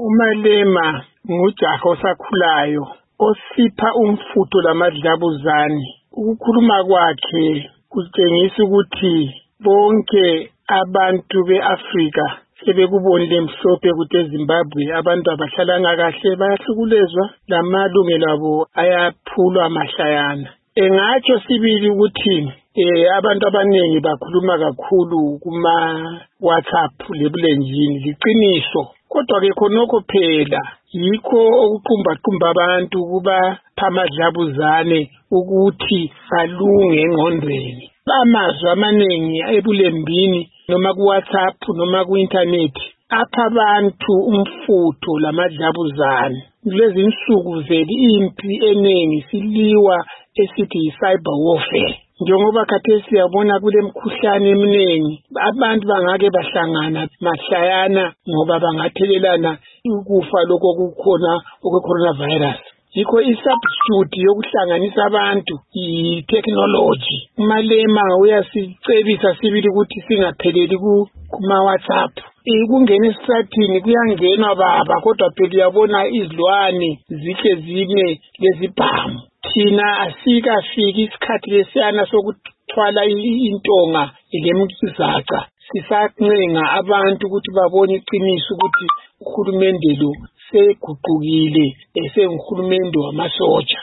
uMalema ngujaha osakhulayo osipha umfutho lamadlabuzane. Ukukhuluma kwakhe kutshengisa ukuthi bonke abantu beAfrika sebekubonile mhlophe ukuthi eZimbabwe abantu abahlalanga kahle bayahlukulezwa, lamalungelo abo ayaphulwa mahlayana. Engatsho sibili ukuthi abantu abaningi bakhuluma kakhulu kuma WhatsApp lebulenjini liqiniso, kodwa ke khonokho phela yikho okuqumba abantu kuba phamadlabuzane ukuthi balunge engqondweni. Amazwi amaningi ebulembini noma ku WhatsApp noma ku internet apha abantu umfutho lamadlabuzane. Kulezi insuku vele impi eningi siliwa esithi cyber warfare. Njengoba khathesi siyabona kulemkhuhlane eminingi, abantu bangake bahlangana mahlayana ngoba bangathelelana ukufa lokho kukhona okwe-coronavirus. Yikho i-substitute yokuhlanganisa abantu i-technology. uMalema uyasicebisa sibili ukuthi singapheleli kuma-WhatsApp. Kungena esitratini kuyangenwa baba, kodwa phela uyabona izilwane zihle zime lezibhamu. Thina asikafiki isikhathi lesiyana sokuthwala intonga lemzaca. Sisancenga abantu ukuthi babone iqiniso ukuthi uhulumende lo seguqukile esenguhulumende wamasotsha.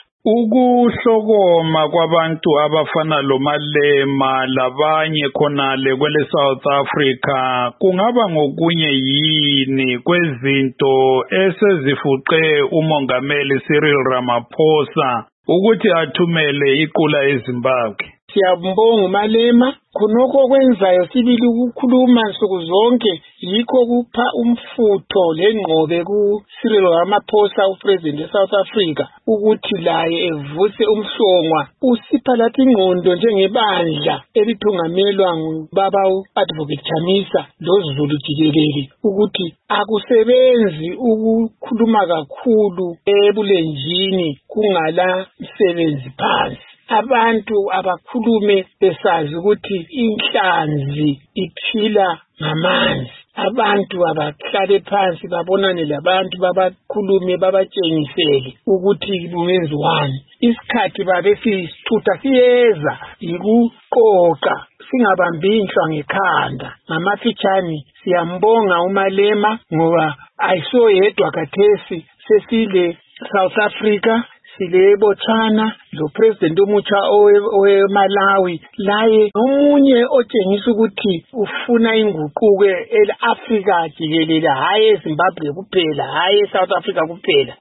Ukuhlokoma kwabantu abafana loMalema labanye khonale kwele South Africa kungaba ngokunye yini kwezinto esezifuqe uMongameli Cyril Ramaphosa ukuthi athumele iqula eZimbabwe? Siyambonga uMalema, khonokho kwenzayo sibili ukukhuluma nsuku zonke yikho kupha umfutho lengqobe ku-Cyril Ramaphosa upresident eSouth Africa ukuthi laye evuse umhlongwa. Usipha lathi ingqondo njengebandla elithungamelwa ngubaba u-Advocate Chamisa loZulu jikelele ukuthi akusebenzi ukukhuluma kakhulu ebulenjini kungala msebenzi phansi. Abantu abakhulume besazi ukuthi inhlanzi iphila ngamanzi. Abantu abahlale phansi babonane labantu babakhulume babatshengisele ukuthi kungenziwani. Isikhathi babe sisithutha siyeza yikuqoqa singabambi inhlwa ngekhanda. Ngamafitshane siyambonga uMalema ngoba ayisoyedwa khathesi sesile South Africa, sile Botswana, lo president omutsha oweMalawi, laye omunye otshengisa ukuthi ufuna inguquko eAfrika jikelele, hayi eZimbabwe kuphela, hayi eSouth Africa kuphela.